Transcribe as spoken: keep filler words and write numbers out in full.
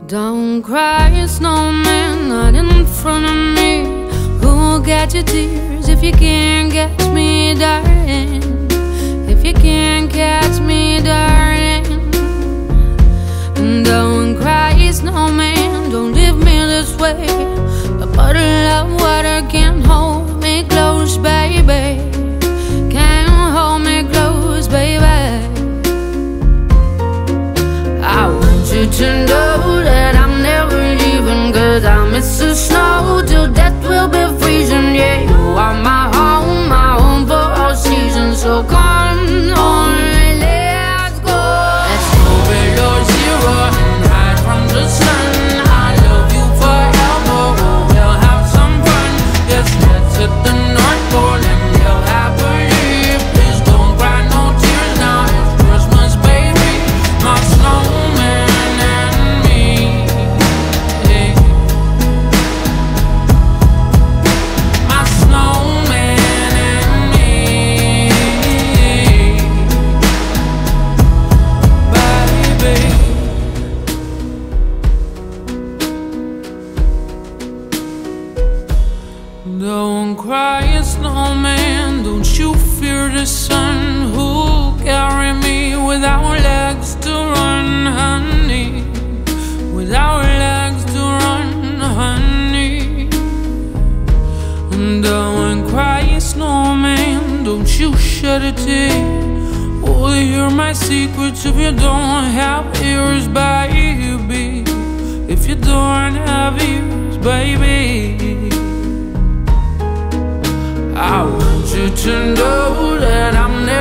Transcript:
Don't cry, snowman, not in front of me. Who'll get your tears if you can't catch me, darling? If you can't catch me, darling. Don't cry, snowman, don't leave me this way. A bottle of water can't hold me close, baby. Can't hold me close, baby. I want you to know that I'm never leaving, 'cause I miss the snow till death will be freezing. Yeah, you are my home, my home for all seasons. So come on, let's go. Let's go below zero and hide from the sun. I love you forever, we'll have some fun. Yes, let's hit the North Pole and live happily. Please don't cry no tears now, it's Christmas, baby. My snowman and me, hey. My snowman and me, baby. Don't cry, snowman, don't you fear the sun. Who'll carry me without legs to run, honey? Without legs to run, honey. Don't cry, snowman, don't you shed a tear. Oh, hear my secrets if you don't have ears, baby. If you don't have ears, baby. I want you to know that I'm never